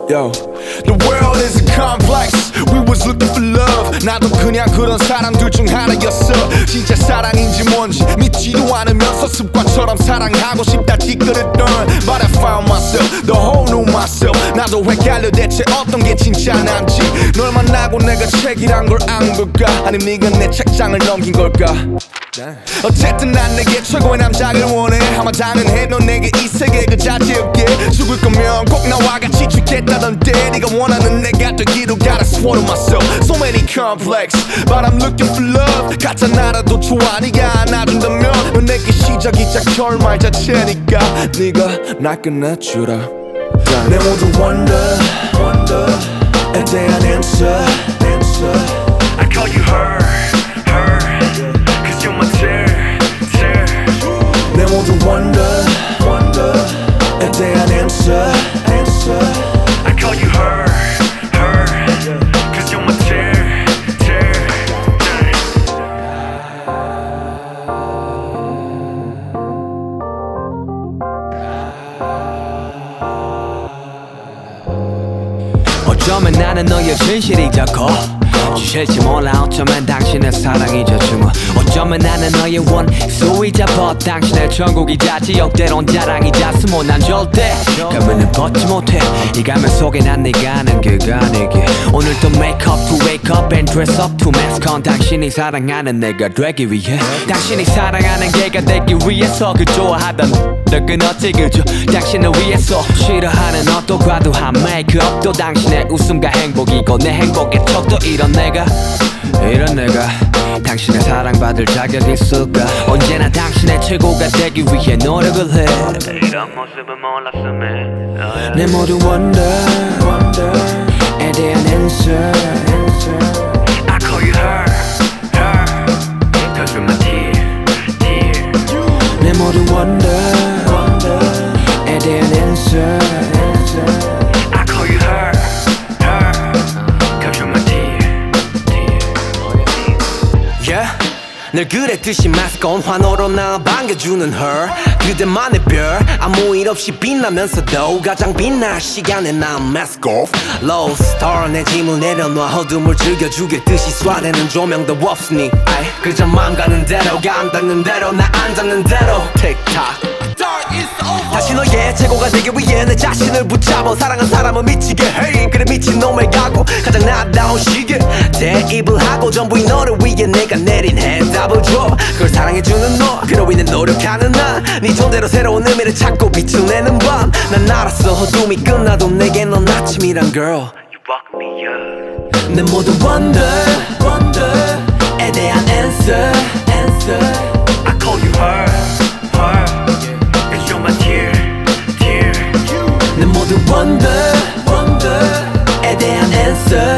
Yo, the world is a complex. We was looking for love. 나도 그냥 그런 사람들 중 하나였어. 진짜 사랑인지 뭔지 믿지도 않으면서 습관처럼 사랑하고 싶다 찌그렸던 But I found myself, the whole new myself. 나도 헷갈려 대체 어떤 게 진짜 난지. 널 만나고 내가 책이란 걸 안 걸까? 아님 네가 내 책장을 넘긴 걸까? 어쨌든 난 내게 최고의 남자를 원해. 아마 당연해 넌 내게 이 세계 그 자체였게. 죽을 거면 꼭 나와 같이 죽겠다던데. 네가 원하는 내가 되기로 gotta swear to myself. So many complex but I'm looking for love. 가짜 나라도 좋아 네가 안아준다면. 넌 내게 시작이자 결말 자체니까 네가 날 끝내주라. 내 모든 wonder에 대한 answer. I call you her 내 모든 wonder에 대한 answer. I call you her Cause you're my tear 어쩌면 나는 너의 진실이 더 커. 주실지 몰라 어쩌면 당신의 사랑이자 증오. 어쩌면 나는 너의 원수이자 벗. 당신의 천국이자 지역대론 자랑이자 스모. 난 절대 가면을 벗지 못해. 이 가면 속에 난 네가 아는 그가 아니게. 오늘도 make up to wake up and dress up to mask on. 당신이 사랑하는 내가 되기 위해. 당신이 사랑하는 걔가 되기 위해서. 그 좋아하던 너 끊었지 그저 당신을 위해서. 싫어하는 어떤 과도한 메이크업도 당신의 웃음과 행복이고 내 행복의 척도. 이런 내가 당신의 사랑받을 자격이 있을까? 언제나 당신의 최고가 되기 위해 노력을 해. 이런 모습은 몰랐음에 내 모든 wonder에 대한 answer. I call you her Cause you're my tear 내 모든 wonder에 대한 answer. I call you her Cause you're my tear Yeah. 늘 그랬듯이 mask on 환호로 나 반겨주는 her. 그대만의 별 아무 일 없이 빛나면서도 가장 빛날 시간에 난 mask off. Low star 내 짐을 내려놔 어둠을 즐겨주겠듯이 쏴대는 조명도 없으니 아이 그저 맘 가는 대로 감 닿는 대로 나 앉았는 대로 틱탁. 다시 너의 최고가 되기 위해 내 자신을 붙잡아. 사랑한 사람은 미치게 해. 그래 미친놈을 가고 가장 나다운 시계 대입을 하고 전부 이 너를 위해 내가 내린 해답을 줘. 그걸 사랑해주는 너 그로 인해 노력하는 나. 네 존재로 새로운 의미를 찾고 빛을 내는 밤. 난 알았어 어둠이 끝나도 내게 넌 아침이란 girl. You woke me up 내 모든 wonder에 대한 answer. I call you her Cause you're my tear 내 모든 wonder에 대한 answer.